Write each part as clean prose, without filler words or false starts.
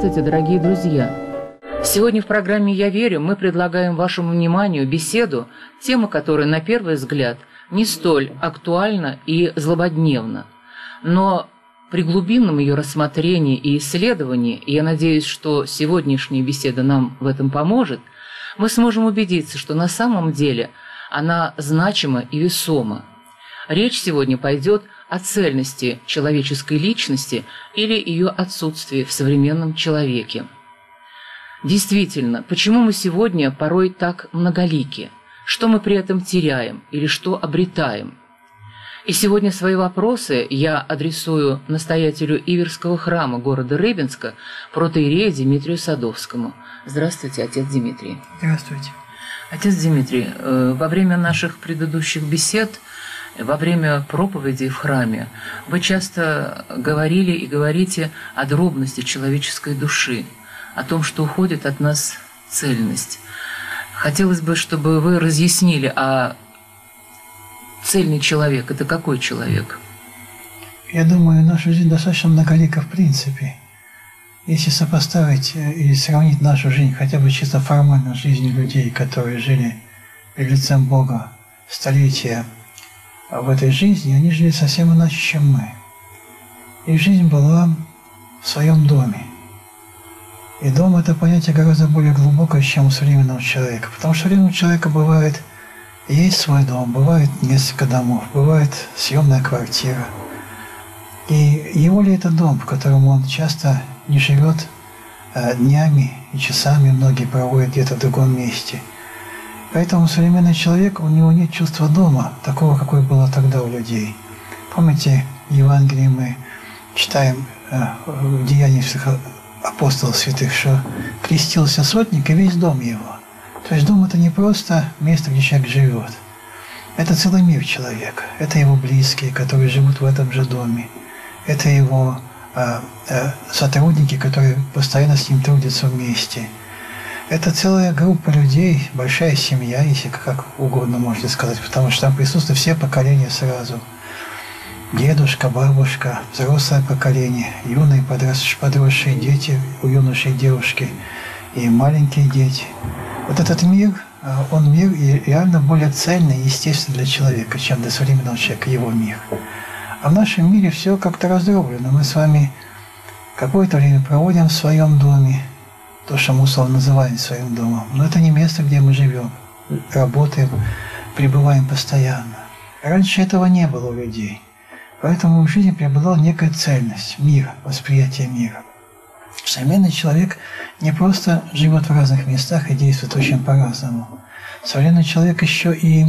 Здравствуйте, дорогие друзья! Сегодня в программе «Я верю» мы предлагаем вашему вниманию беседу, тема которой, на первый взгляд, не столь актуальна и злободневна. Но при глубинном ее рассмотрении и исследовании, и я надеюсь, что сегодняшняя беседа нам в этом поможет, мы сможем убедиться, что на самом деле она значима и весома. Речь сегодня пойдет о цельности человеческой личности или ее отсутствии в современном человеке. Действительно, почему мы сегодня порой так многолики? Что мы при этом теряем или что обретаем? И сегодня свои вопросы я адресую настоятелю Иверского храма города Рыбинска, протоиерею Дмитрию Садовскому. Здравствуйте, отец Дмитрий. Здравствуйте. Отец Дмитрий, во время наших предыдущих бесед, во время проповедей в храме, вы часто говорили и говорите о дробности человеческой души, о том, что уходит от нас цельность. Хотелось бы, чтобы вы разъяснили, а цельный человек – это какой человек? Я думаю, наша жизнь достаточно многолика в принципе. Если сопоставить или сравнить нашу жизнь хотя бы чисто формально с жизнью людей, которые жили перед лицем Бога столетия в этой жизни, они жили совсем иначе, чем мы. Их жизнь была в своем доме. И дом – это понятие гораздо более глубокое, чем у современного человека. Потому что у современного человека бывает, есть свой дом, бывает несколько домов, бывает съемная квартира. И его ли это дом, в котором он часто не живет днями и часами, многие проводят где-то в другом месте. Поэтому современный человек, у него нет чувства дома, такого, какое было тогда у людей. Помните, в Евангелии мы читаем в Деяниях апостолов святых, что крестился сотник и весь дом его. То есть дом – это не просто место, где человек живет. Это целый мир человека. Это его близкие, которые живут в этом же доме. Это его сотрудники, которые постоянно с ним трудятся вместе. Это целая группа людей, большая семья, если как угодно можно сказать, потому что там присутствуют все поколения сразу. Дедушка, бабушка, взрослое поколение, юные подросшие дети, у юношей девушки и маленькие дети. Вот этот мир, он мир и реально более цельный и естественный для человека, чем для современного человека, его мир. А в нашем мире все как-то раздроблено. Мы с вами какое-то время проводим в своем доме, то, что мы условно называем своим домом. Но это не место, где мы живем, работаем, пребываем постоянно. Раньше этого не было у людей. Поэтому в жизни преобладала некая цельность, мир, восприятие мира. Современный человек не просто живет в разных местах и действует очень по-разному. Современный человек еще и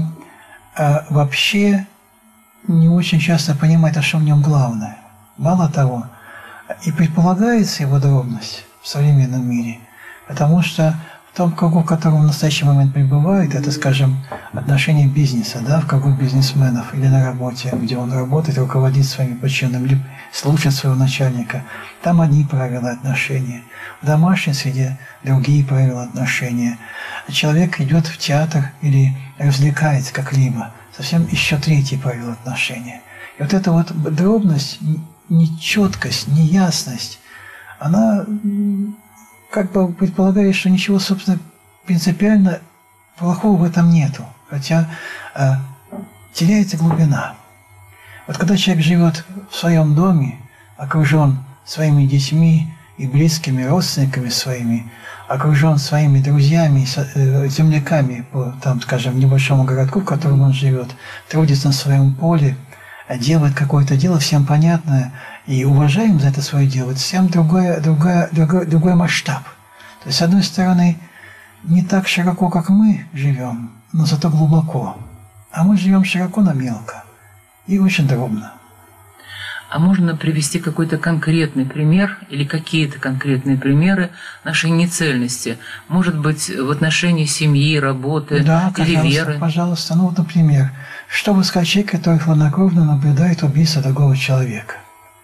вообще не очень часто понимает, а что в нем главное. Мало того, и предполагается его дробность в современном мире, потому что в том кругу, в котором в настоящий момент пребывает, это, скажем, отношения бизнеса, да, в кругу бизнесменов или на работе, где он работает, руководит своими подчиненными, или слушает своего начальника. Там одни правила отношения. В домашней среде другие правила отношения. Человек идет в театр или развлекается как-либо. Совсем еще третьи правила отношения. И вот эта вот дробность, нечеткость, неясность, она как бы предполагает, что ничего, собственно, принципиально плохого в этом нету. Хотя теряется глубина. Вот когда человек живет в своем доме, окружен своими детьми и близкими, родственниками своими, окружен своими друзьями, земляками по, там, скажем, небольшому городку, в котором он живет, трудится на своем поле, делает какое-то дело всем понятное, и уважаем за это свое дело, это совсем другой масштаб. То есть, с одной стороны, не так широко, как мы живем, но зато глубоко. А мы живем широко, но мелко и очень дробно. А можно привести какой-то конкретный пример или какие-то конкретные примеры нашей нецельности? Может быть, в отношении семьи, работы, да, или веры? Пожалуйста. Ну вот, например, что вы скажете человек, который хладнокровно наблюдает убийство другого человека?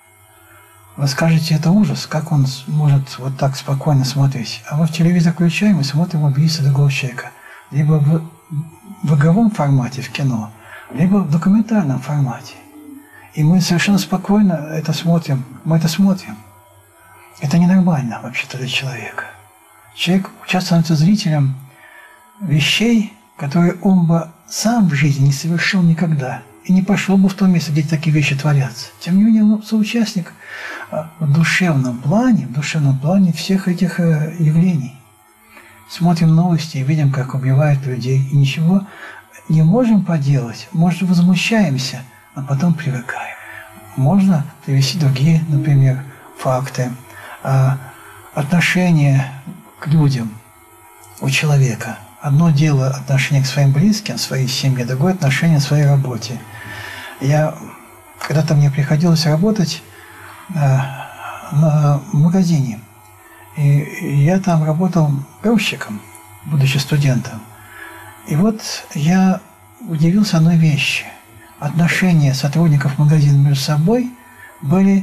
Вы скажете, это ужас, как он может вот так спокойно смотреть? А мы в телевизор включаем и смотрим убийство другого человека. Либо в игровом формате, в кино, либо в документальном формате. И мы совершенно спокойно это смотрим. Мы это смотрим. Это ненормально вообще-то для человека. Человек часто становится зрителем вещей, которые он бы сам в жизни не совершил никогда. И не пошел бы в то место, где такие вещи творятся. Тем не менее, он соучастник в душевном плане всех этих явлений. Смотрим новости и видим, как убивают людей, и ничего не можем поделать. Может, возмущаемся, а потом привыкаем. Можно привести другие, например, факты. Отношение к людям у человека. Одно дело отношение к своим близким, своей семье, другое отношение к своей работе. Когда-то мне приходилось работать в магазине. И я там работал грузчиком, будучи студентом. И вот я удивился одной вещи. Отношения сотрудников магазина между собой были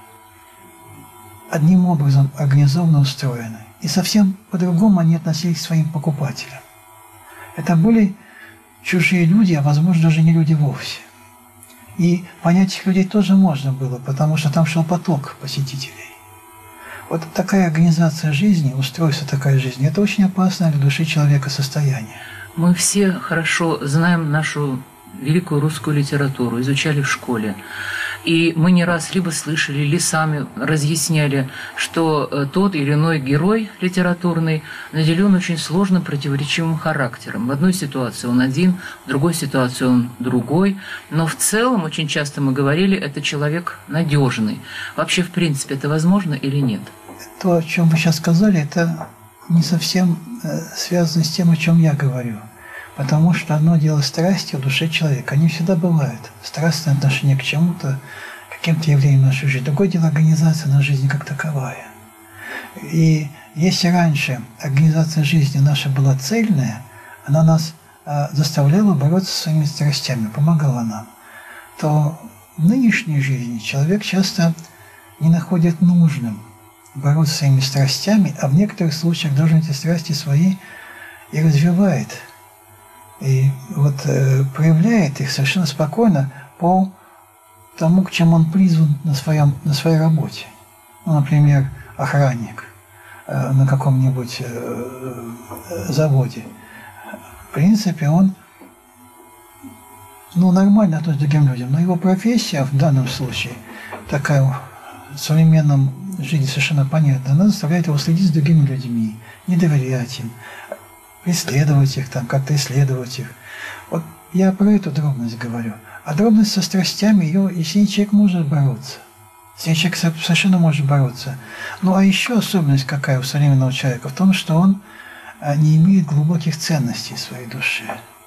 одним образом организованно устроены. И совсем по-другому они относились к своим покупателям. Это были чужие люди, а возможно даже не люди вовсе. И понять этих людей тоже можно было, потому что там шел поток посетителей. Вот такая организация жизни, устройство такой жизни, это очень опасное для души человека состояние. Мы все хорошо знаем нашу великую русскую литературу, изучали в школе. И мы не раз либо слышали, или сами разъясняли, что тот или иной герой литературный наделен очень сложным противоречивым характером. В одной ситуации он один, в другой ситуации он другой. Но в целом, очень часто мы говорили, это человек надежный. Вообще, в принципе, это возможно или нет? То, о чем вы сейчас сказали, это не совсем связано с тем, о чем я говорю. Потому что одно дело страсти в душе человека, они всегда бывают. Страстное отношение к чему-то, к каким-то явлениям нашей жизни. Другое дело организация на жизни как таковая. И если раньше организация жизни наша была цельная, она нас заставляла бороться со своими страстями, помогала нам, то в нынешней жизни человек часто не находит нужным бороться со своими страстями, а в некоторых случаях даже эти страсти свои и развивает. И вот проявляет их совершенно спокойно по тому, к чему он призван на своей работе. Ну, например, охранник на каком-нибудь заводе. В принципе, он нормально относится к другим людям, но его профессия в данном случае, такая в современном жизни совершенно понятна, она заставляет его следить за другими людьми, не доверять им, преследовать их, как-то исследовать их. Вот я про эту дробность говорю. А дробность со страстями, если человек может бороться, если человек совершенно может бороться. Ну, а еще особенность какая у современного человека в том, что он не имеет глубоких ценностей в своей душе.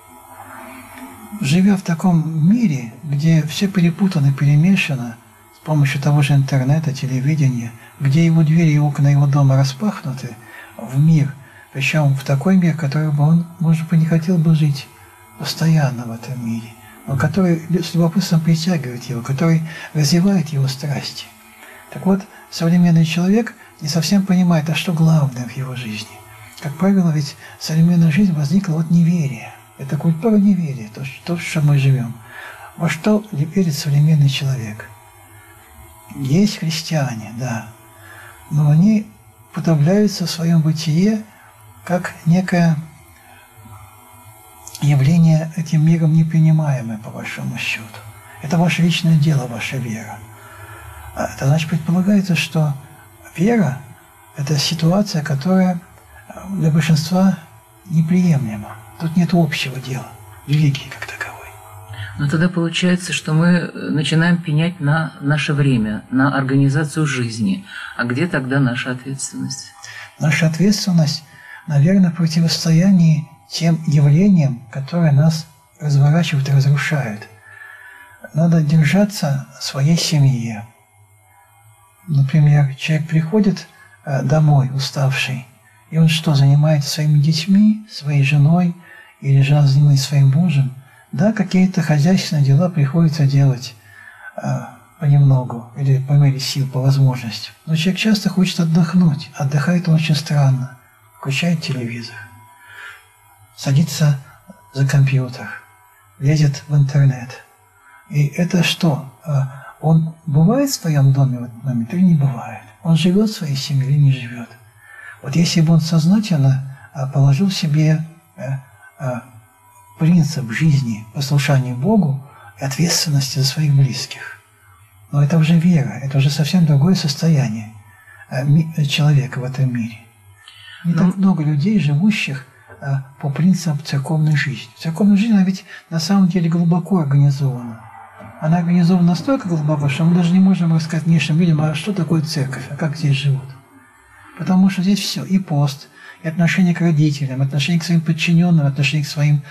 Живя в таком мире, где все перепутано, перемешано, с помощью того же интернета, телевидения, где его двери и окна его дома распахнуты в мир, причем в такой мир, который бы он, может быть, не хотел бы жить постоянно в этом мире, но который с любопытством притягивает его, который развивает его страсти. Так вот, современный человек не совсем понимает, а что главное в его жизни. Как правило, ведь современная жизнь возникла от неверия. Это культура неверия, то, в чем мы живем. Во что верит современный человек? Есть христиане, да, но они подавляются в своем бытие как некое явление этим миром непринимаемое, по большому счету. Это ваше личное дело, ваша вера. Это значит, предполагается, что вера – это ситуация, которая для большинства неприемлема. Тут нет общего дела, религии как таковой. Но тогда получается, что мы начинаем пенять на наше время, на организацию жизни. А где тогда наша ответственность? Наша ответственность, наверное, в противостоянии тем явлениям, которые нас разворачивают и разрушают. Надо держаться своей семье. Например, человек приходит домой уставший, и он что, занимается своими детьми, своей женой, или жена занимается своим мужем? Да, какие-то хозяйственные дела приходится делать понемногу, или по мере сил, по возможности. Но человек часто хочет отдохнуть. Отдыхает он очень странно. Включает телевизор, садится за компьютер, лезет в интернет. И это что? Он бывает в своем доме в этот момент или не бывает? Он живет своей семьей или не живет? Вот если бы он сознательно положил себе принцип жизни послушания Богу и ответственности за своих близких. Но это уже вера, это уже совсем другое состояние человека в этом мире. Не так много людей, живущих по принципам церковной жизни. Церковная жизнь, она ведь на самом деле глубоко организована. Она организована настолько глубоко, что мы даже не можем рассказать внешним людям, а что такое церковь, а как здесь живут. Потому что здесь все, и пост, и отношение к родителям, отношение к своим подчиненным, отношение к своим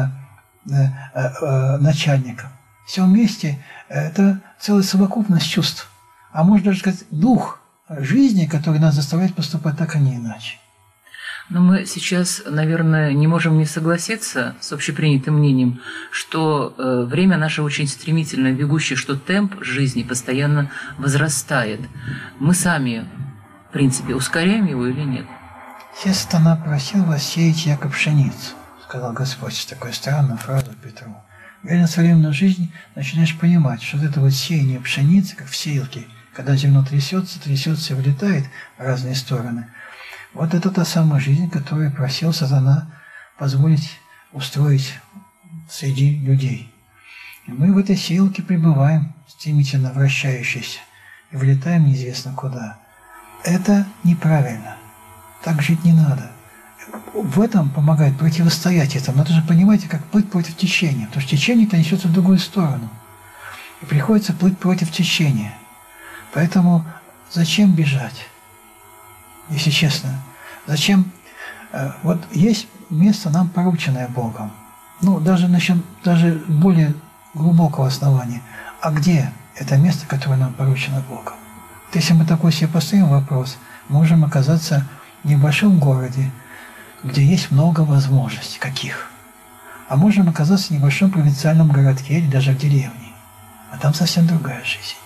начальникам. Все вместе – это целая совокупность чувств. А можно даже сказать, дух жизни, который нас заставляет поступать так, а не иначе. Но мы сейчас, наверное, не можем не согласиться с общепринятым мнением, что время наше очень стремительно бегущее, что темп жизни постоянно возрастает. Мы сами, в принципе, ускоряем его или нет? «Сатана просил вас сеять, яко пшеницу», — сказал Господь. Такая странная фраза Петру. Реально современную жизнь начинаешь понимать, что вот это вот сеяние пшеницы, как в сеялке, когда зерно трясется и вылетает в разные стороны. Вот это та самая жизнь, которую просил Сатана позволить устроить среди людей. И мы в этой сеялке пребываем, стремительно вращающейся, и вылетаем неизвестно куда. Это неправильно. Так жить не надо. В этом помогает противостоять этому. Надо же понимать, как плыть против течения, потому что течение-то несется в другую сторону. И приходится плыть против течения. Поэтому зачем бежать? Если честно, зачем? Вот есть место нам порученное Богом. Ну, даже более глубокого основания. А где это место, которое нам поручено Богом? Вот если мы такой себе поставим вопрос, мы можем оказаться в небольшом городе, где есть много возможностей. Каких? А можем оказаться в небольшом провинциальном городке или даже в деревне. А там совсем другая жизнь.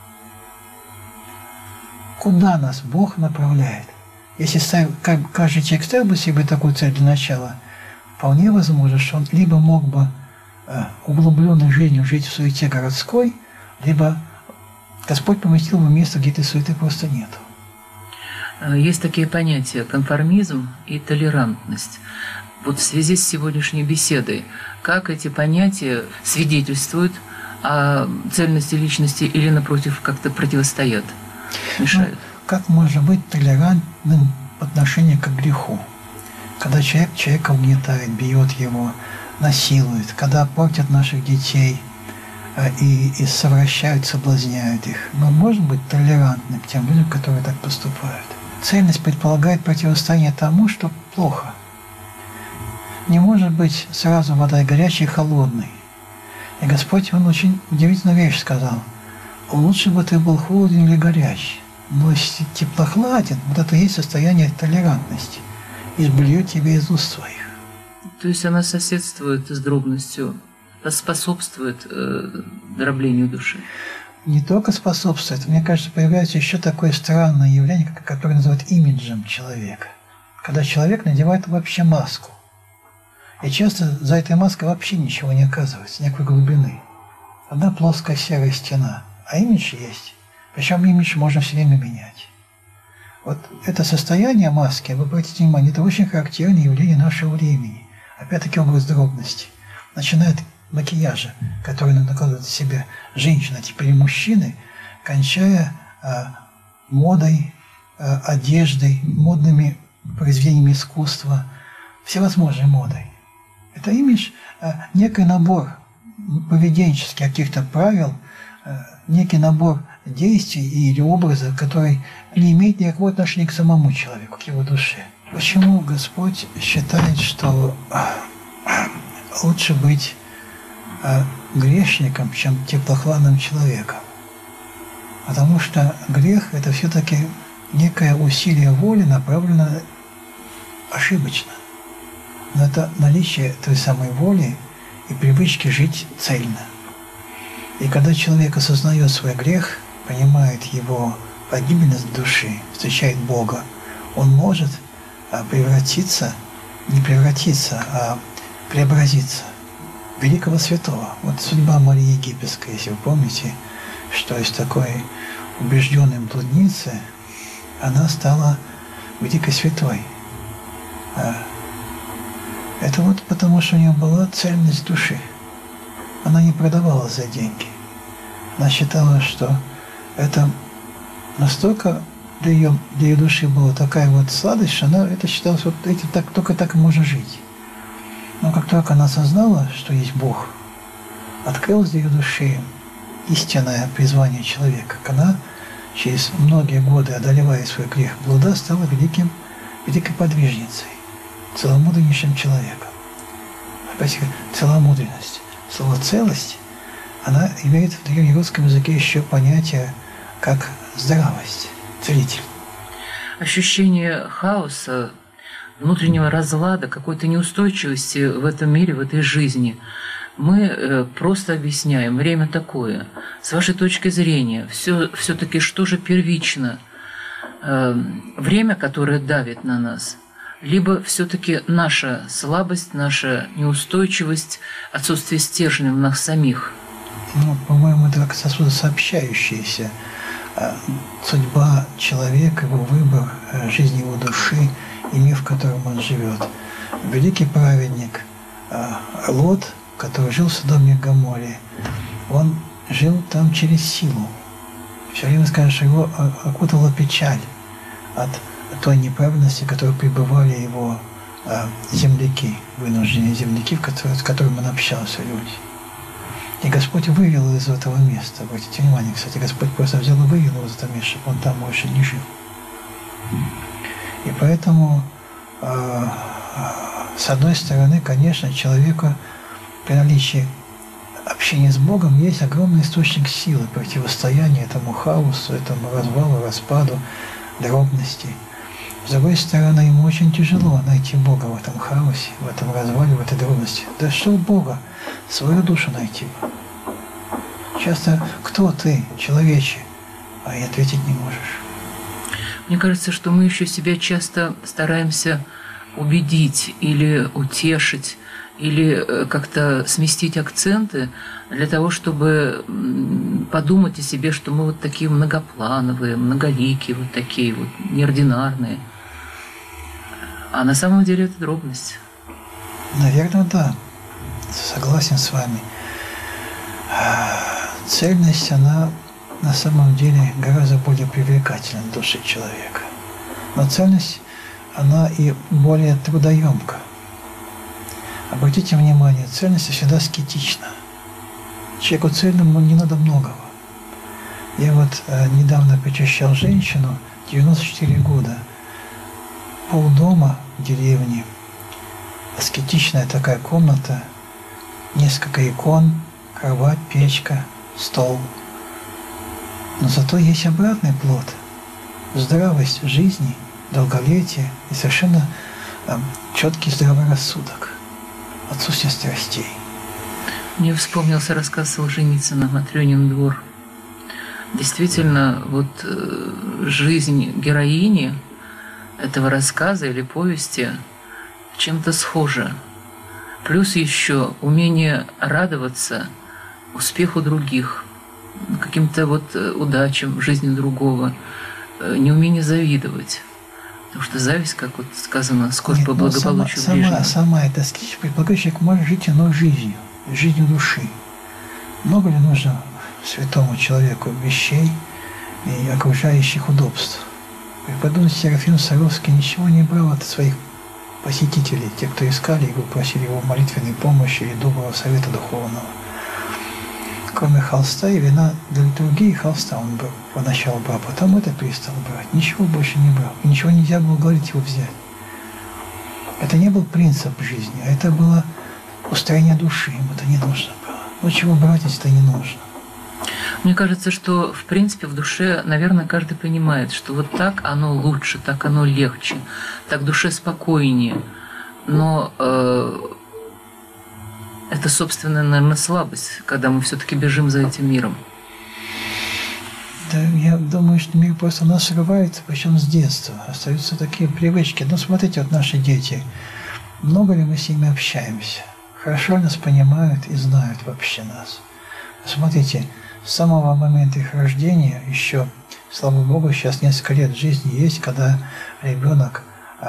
Куда нас Бог направляет? Если каждый человек ставил бы себе такую цель для начала, вполне возможно, что он либо мог бы углубленной жизнью жить в суете городской, либо Господь поместил бы место, где этой суеты просто нет. Есть такие понятия – конформизм и толерантность. Вот в связи с сегодняшней беседой, как эти понятия свидетельствуют о цельности личности или, напротив, как-то противостоят? Мешают. Как можно быть толерантным по отношению к греху? Когда человека угнетает, бьет его, насилует, когда портят наших детей и совращают, соблазняют их, мы можем быть толерантны к тем людям, которые так поступают. Цельность предполагает противостояние тому, что плохо. Не может быть сразу вода горячей и холодной. И Господь, Он очень удивительную вещь сказал. Лучше бы ты был холоден или горячий. Но если теплохладен, вот это и есть состояние толерантности. Изблюет тебя из уст своих. То есть она соседствует с дробностью, способствует дроблению души? Не только способствует. Мне кажется, появляется еще такое странное явление, которое называют имиджем человека. Когда человек надевает вообще маску. И часто за этой маской вообще ничего не оказывается, никакой глубины. Одна плоская серая стена. А имидж есть. Причем имидж можно все время менять. Вот это состояние маски, вы обратите внимание, это очень характерное явление нашего времени. Опять-таки образ дробности. Начиная от макияжа, который накладывает на себя женщина, а теперь и мужчины, кончая модой, одеждой, модными произведениями искусства, всевозможной модой. Это имидж, некий набор поведенческих каких-то правил, некий набор действий или образа, который не имеет никакого отношения к самому человеку, к его душе. Почему Господь считает, что лучше быть грешником, чем теплохладным человеком? Потому что грех – это все-таки некое усилие воли, направленное ошибочно. Но это наличие той самой воли и привычки жить цельно. И когда человек осознает свой грех, понимает его погибельность души, встречает Бога, он может превратиться, не превратиться, а преобразиться в великого святого. Вот судьба Марии Египетской, если вы помните, что из такой убежденной блудницы она стала великой святой. Это вот потому, что у нее была цельность души. Она не продавалась за деньги. Она считала, что это настолько для ее души была такая вот сладость, что она это считала, что только так и можно жить. Но как только она осознала, что есть Бог, открылось для ее души истинное призвание человека, как она через многие годы, одолевая свой грех блуда, стала великой подвижницей, целомудреннейшим человеком. Спасибо. Целомудренность. Слово «целость», она имеет в древнерусском языке еще понятие как здравость, целитель. Ощущение хаоса, внутреннего разлада, какой-то неустойчивости в этом мире, в этой жизни. Мы просто объясняем, время такое. С вашей точки зрения, все-таки что же первично? Время, которое давит на нас, либо все-таки наша слабость, наша неустойчивость, отсутствие стержня в нас самих? Ну, по-моему, это как сосудосообщающиеся. Судьба человека, его выбор, жизнь его души и мир, в котором он живет. Великий праведник Лот, который жил в Содоме и Гоморре, он жил там через силу. Все время скажешь, что его окутала печаль от той неправедности, в которой пребывали его земляки, вынужденные земляки, с которыми он общался, люди. И Господь вывел его из этого места. Обратите внимание, кстати, Господь просто взял и вывел его из этого места, чтобы он там больше не жил. И поэтому, с одной стороны, конечно, человеку при наличии общения с Богом есть огромный источник силы, противостояния этому хаосу, этому развалу, распаду, дробности. С другой стороны, ему очень тяжело найти Бога в этом хаосе, в этом развале, в этой дробности. Да что Бога? Свою душу найти. Часто кто ты, человече, а и ответить не можешь. Мне кажется, что мы еще себя часто стараемся убедить или утешить, или как-то сместить акценты для того, чтобы подумать о себе, что мы вот такие многоплановые, многоликие, вот такие вот неординарные. А на самом деле это дробность. Наверное, да. Согласен с вами. Цельность, она на самом деле гораздо более привлекательна в душе человека. Но цельность, она и более трудоемка. Обратите внимание, цельность всегда аскетична. Человеку цельному не надо многого. Я вот недавно причащал женщину, 94 года, полдома в деревне, аскетичная такая комната, несколько икон, кровать, печка, стол. Но зато есть обратный плод – здравость жизни, долголетие и совершенно четкий здравый рассудок, отсутствие страстей. Мне вспомнился рассказ Солженицына «Матрёнин двор». Действительно, вот жизнь героини этого рассказа или повести чем-то схожа. Плюс еще умение радоваться успеху других, каким-то вот удачам в жизни другого, неумение завидовать. Потому что зависть, как вот сказано, скорбь по благополучию ближнего. Сама эта аскетичность предполагает, что человек может жить иной жизнью, жизнью души. Много ли нужно святому человеку вещей и окружающих удобств? Преподобный Серафим Саровский ничего не брал от своих посетителей, те, кто искали его, просили его молитвенной помощи или доброго совета духовного. Кроме холста и вина для литургии, холста он был, поначалу брал, потом это перестал брать. Ничего больше не брал. И ничего нельзя было говорить его взять. Это не был принцип жизни, а это было устроение души. Ему это не нужно было. Ну чего брать, если это не нужно? Мне кажется, что в принципе в душе, наверное, каждый понимает, что вот так оно лучше, так оно легче, так душе спокойнее. Но это собственная, наверное, слабость, когда мы все-таки бежим за этим миром. Да, я думаю, что мир просто нас срывается, причем с детства. Остаются такие привычки. Ну, смотрите, вот наши дети, много ли мы с ними общаемся? Хорошо ли нас понимают и знают вообще нас? Смотрите, с самого момента их рождения, еще Слава Богу, сейчас несколько лет жизни есть, когда ребенок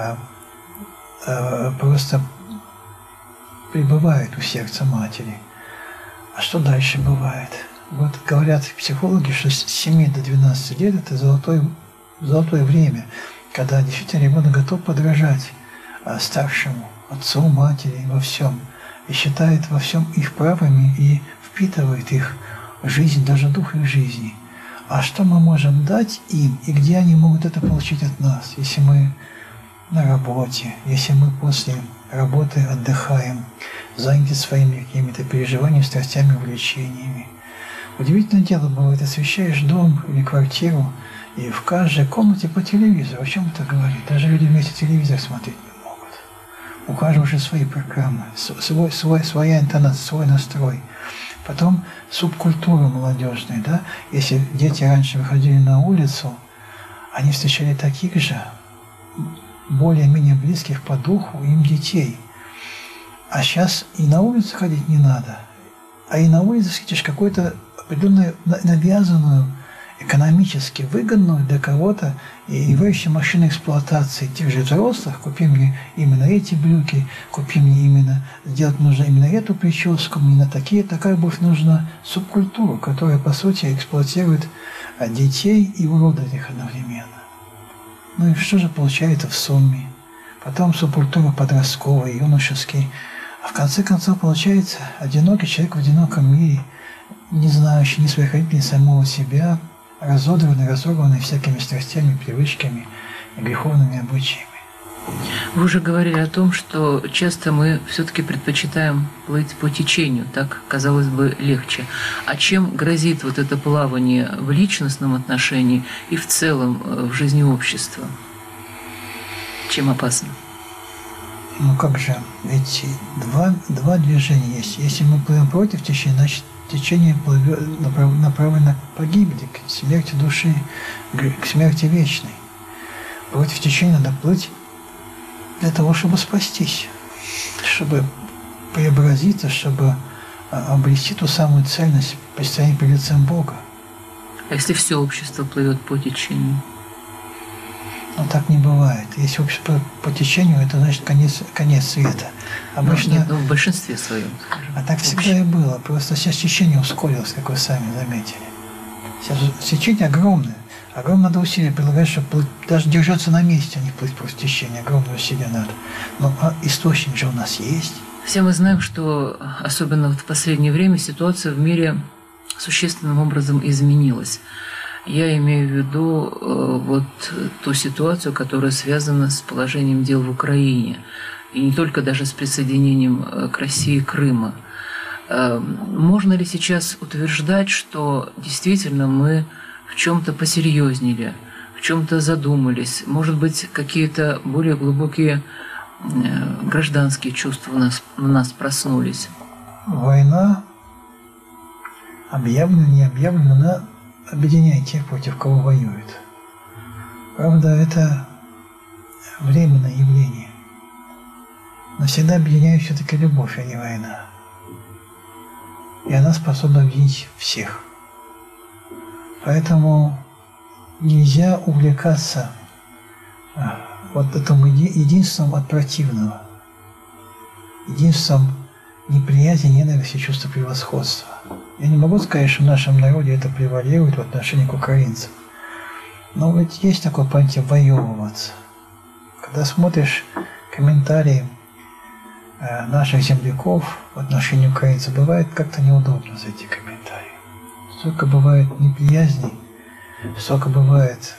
просто пребывает у сердца матери. А что дальше бывает? Вот говорят психологи, что с 7 до 12 лет это золотое время, когда действительно ребенок готов подражать старшему, отцу, матери во всем, и считает во всем их правыми и впитывает их в жизнь, даже дух их жизни. А что мы можем дать им, и где они могут это получить от нас, если мы на работе, если мы после работы отдыхаем, заняты своими какими-то переживаниями, страстями, увлечениями. Удивительное дело бывает, освещаешь дом или квартиру, и в каждой комнате по телевизору. О чем это говорит? Даже люди вместе телевизор смотреть не могут. У каждого уже свои программы, своя интонация, свой настрой. Потом субкультура молодежная, да? Если дети раньше выходили на улицу, они встречали таких же, более-менее близких по духу им детей. А сейчас и на улицу ходить не надо. А и на улице встретишь какую-то определенную навязанную, экономически выгодную для кого-то и являющуюся машиной эксплуатации тех же взрослых. Купи мне именно эти брюки, купи мне именно, сделать нужно именно эту прическу, мне такая обувь нужна. Субкультура, которая, по сути, эксплуатирует детей и уродует их одновременно. Ну и что же получается в сумме? Потом субкультура подростковая, юношеский. А в конце концов получается одинокий человек в одиноком мире, не знающий ни своих родителей, ни самого себя, разорванный всякими страстями, привычками и греховными обычаями. Вы уже говорили о том, что часто мы все-таки предпочитаем плыть по течению, так, казалось бы, легче. А чем грозит вот это плавание в личностном отношении и в целом в жизни общества? Чем опасно? Ну как же, ведь два движения есть. Если мы плывем против течения, значит течение направлено к погибели, к смерти души, к смерти вечной. Против течения надо плыть для того, чтобы спастись, чтобы преобразиться, чтобы обрести ту самую цельность предстояния перед лицем Бога. А если все общество плывет по течению? Но так не бывает. Если общество по течению, это значит конец света. Обычно, нет, в большинстве своем, скажем. А так всегда и было. Просто сейчас течение ускорилось, как вы сами заметили. Сейчас течение огромное. Огромное надо усилия прилагать, чтобы даже держаться на месте, а не плыть против течения. Огромное усилие надо. Но источник же у нас есть. Все мы знаем, что особенно в последнее время ситуация в мире существенным образом изменилась. Я имею в виду вот ту ситуацию, которая связана с положением дел в Украине, и не только даже с присоединением к России Крыма. Можно ли сейчас утверждать, что действительно мы в чем-то посерьезнели, в чем-то задумались, может быть, какие-то более глубокие гражданские чувства у нас проснулись? Война, объявлена, не объявлена, она объединяет тех, против кого воюет. Правда, это временное явление. Но всегда объединяет все-таки любовь, а не война. И она способна объединить всех. Поэтому нельзя увлекаться вот этим единством от противного. Единством неприязни, ненависти, чувства превосходства. Я не могу сказать, что в нашем народе это превалирует в отношении к украинцам. Но ведь есть такое понятие «воевываться». Когда смотришь комментарии наших земляков в отношении украинцев, бывает как-то неудобно за эти комментарии. Столько бывает неприязни, столько бывает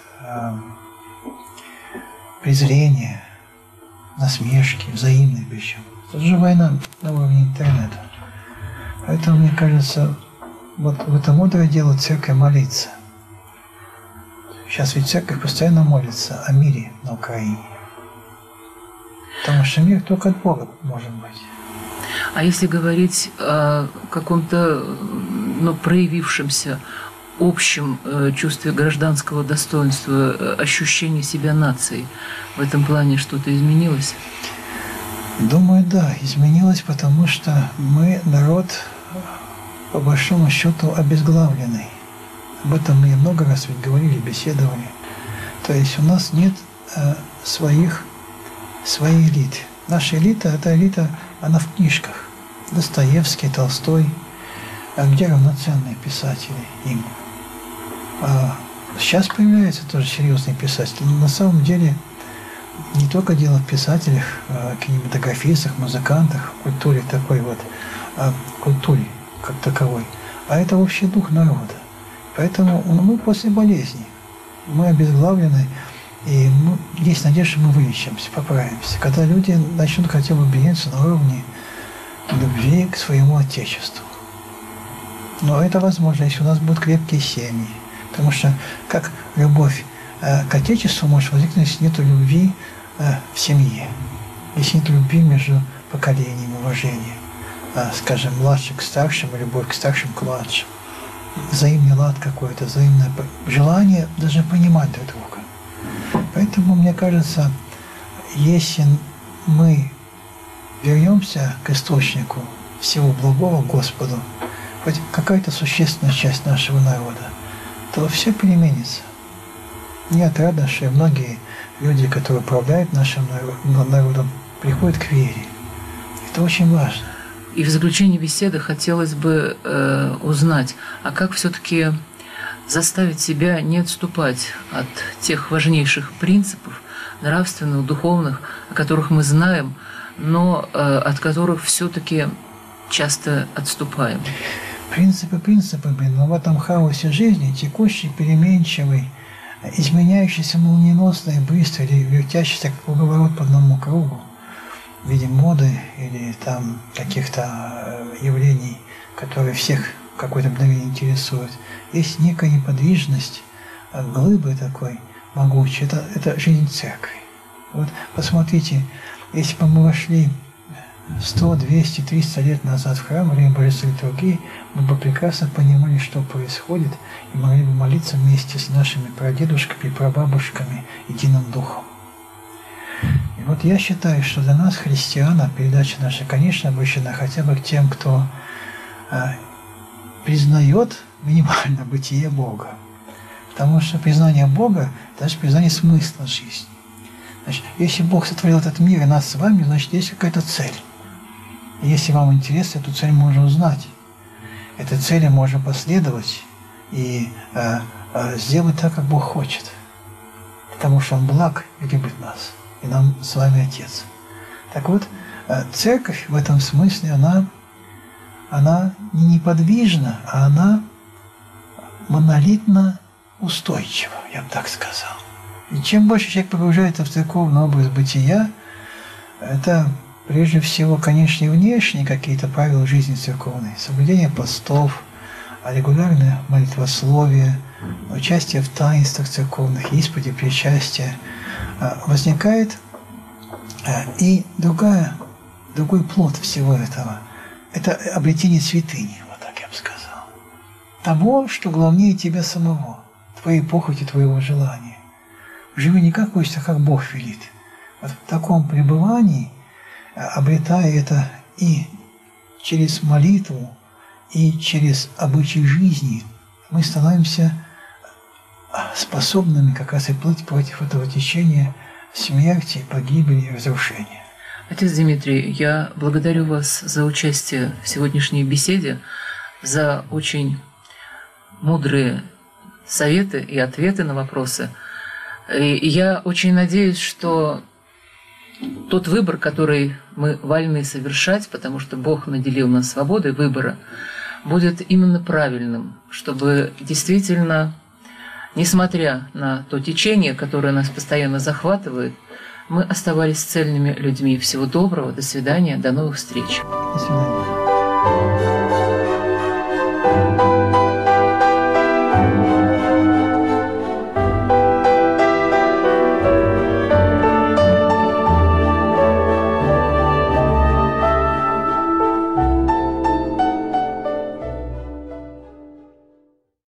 презрения, насмешки, взаимные причем. Это же война на уровне интернета. Поэтому, мне кажется, вот в это мудрое дело церковь молиться. Сейчас ведь церковь постоянно молится о мире на Украине. Потому что мир только от Бога может быть. А если говорить о каком-то проявившемся общем чувстве гражданского достоинства, ощущении себя нацией, в этом плане что-то изменилось? Думаю, да, изменилось, потому что мы народ, по большому счету, обезглавленный. Об этом мы много раз ведь говорили, беседовали. То есть у нас нет своей элиты. Наша элита, эта элита, она в книжках. Достоевский, Толстой. А где равноценные писатели им? Сейчас появляются тоже серьезные писатели. Но на самом деле не только дело в писателях, кинематографистах, музыкантах, культуре такой вот, культуре как таковой, а это общий дух народа. Поэтому мы после болезни, мы обезглавлены, и есть надежда, что мы вылечимся, поправимся. Когда люди начнут хотя бы биться на уровне любви к своему Отечеству. Но это возможно, если у нас будут крепкие семьи. Потому что как любовь к Отечеству может возникнуть, если нет любви в семье, если нет любви между поколениями, уважения, скажем, младших к старшим, любовь к старшим к младшим, взаимный лад какой-то, взаимное желание даже понимать друг друга. Поэтому, мне кажется, если мы вернемся к источнику всего благого, Господу, хоть какая-то существенная часть нашего народа, то все переменится. Мне отрадно, что многие люди, которые управляют нашим народом, приходят к вере. Это очень важно. И в заключении беседы хотелось бы узнать, а как все-таки заставить себя не отступать от тех важнейших принципов, нравственных, духовных, о которых мы знаем, но от которых все-таки часто отступаем. Принципы принципами, но в этом хаосе жизни, текущий, переменчивый, изменяющийся молниеносно и быстро, или вертящийся как круговорот по одному кругу, в виде моды или там каких-то явлений, которые всех в какое-то мгновение интересуют, есть некая неподвижность, глыбы такой могучей, это жизнь церкви. Вот посмотрите, если бы мы вошли 100, 200, 300 лет назад в храм, во время божественной литургии, мы бы прекрасно понимали, что происходит, и могли бы молиться вместе с нашими прадедушками и прабабушками единым духом. И вот я считаю, что для нас, христиан, передача наша, конечно, обращена хотя бы к тем, кто признает минимально бытие Бога. Потому что признание Бога – это же признание смысла жизни. Значит, если Бог сотворил этот мир и нас с вами, значит, есть какая-то цель. И если вам интересно, эту цель можно узнать. Этой цели можно последовать и сделать так, как Бог хочет. Потому что Он благ и любит нас. И нам с вами Отец. Так вот, церковь в этом смысле, она не неподвижна, а она монолитно устойчива, я бы так сказал. И чем больше человек погружается в церковный образ бытия, это прежде всего, конечно, и внешние какие-то правила жизни церковной, соблюдение постов, регулярное молитвословие, участие в таинствах церковных, исповеди, причастия, возникает и другой плод всего этого. Это обретение святыни, вот так я бы сказал. Того, что главнее тебя самого, твоей похоти, твоего желания. Живи не как хочется, а как Бог велит. Вот в таком пребывании, обретая это и через молитву, и через обычай жизни, мы становимся способными как раз и плыть против этого течения смерти, погибели и разрушения. Отец Дмитрий, я благодарю вас за участие в сегодняшней беседе, за очень мудрые советы и ответы на вопросы. И я очень надеюсь, что тот выбор, который мы вольны совершать, потому что Бог наделил нас свободой выбора, будет именно правильным, чтобы действительно, несмотря на то течение, которое нас постоянно захватывает, мы оставались цельными людьми. Всего доброго, до свидания, до новых встреч. До свидания.